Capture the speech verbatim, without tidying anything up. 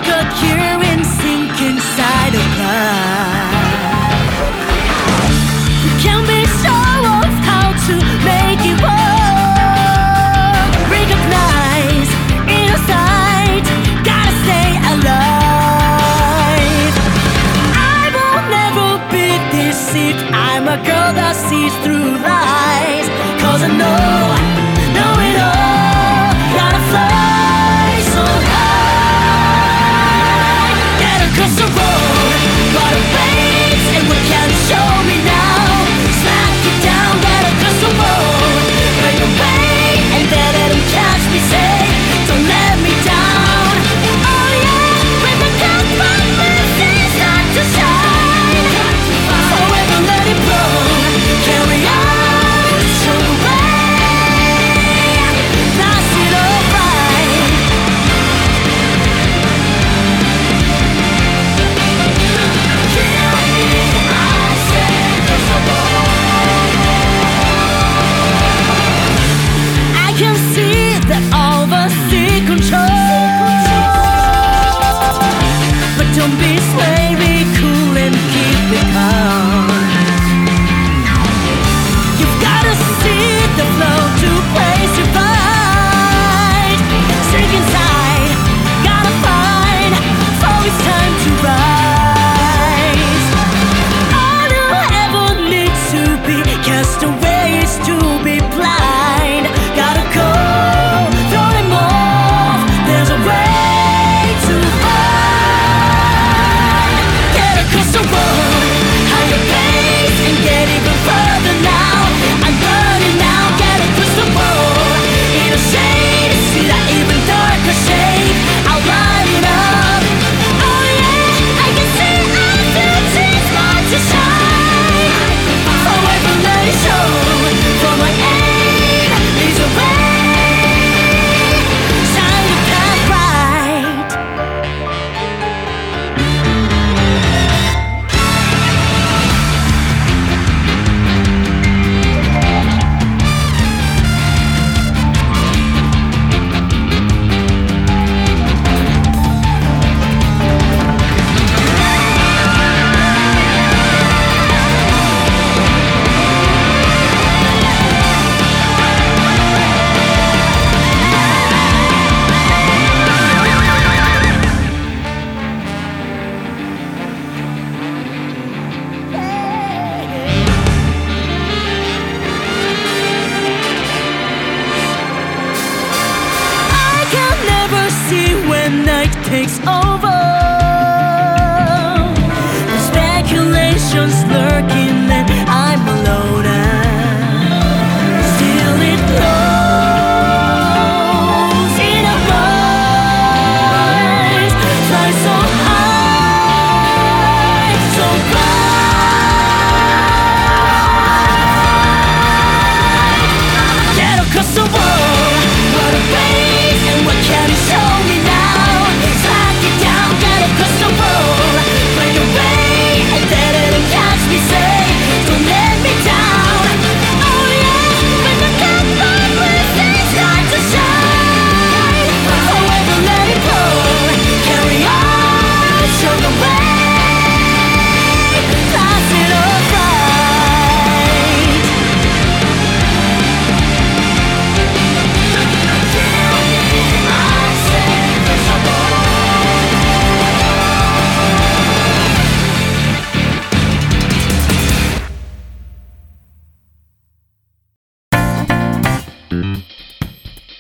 a cure and sink inside a cloud. You can't be sure of how to make it work. Recognize inner sight, gotta stay alive. I will never be deceived. I'm a girl that sees through lies. Cause I know, know it all. Gotta fly so high. Get across the road, got a face, and what can show me now? Smack it down, get across the road, break away, and then let them catch me. Say, don't let me down. Oh yeah, when the dark promises not to shine, forever let it blow. Carry on, show the way. That's it alright. Kill me, I say, 'cause I won't. I can see that all the sea control, but don't be swayed, be cool and keep it calm. You've gotta see the flow to place your fight. Sink inside, gotta find, for it's time to rise. All you ever need to be cast away is to be blind. Gotta go, throw them off, there's a way to find. Get across the road, higher pace, and get even further now. I'm burning now, get across the road. In a shade, see that even darker shade. I'll light it up. Oh yeah, I can see our beauty's about to shine. Forever let it show. For my aim leads the way. Shine the path bright. I can never see when night takes over.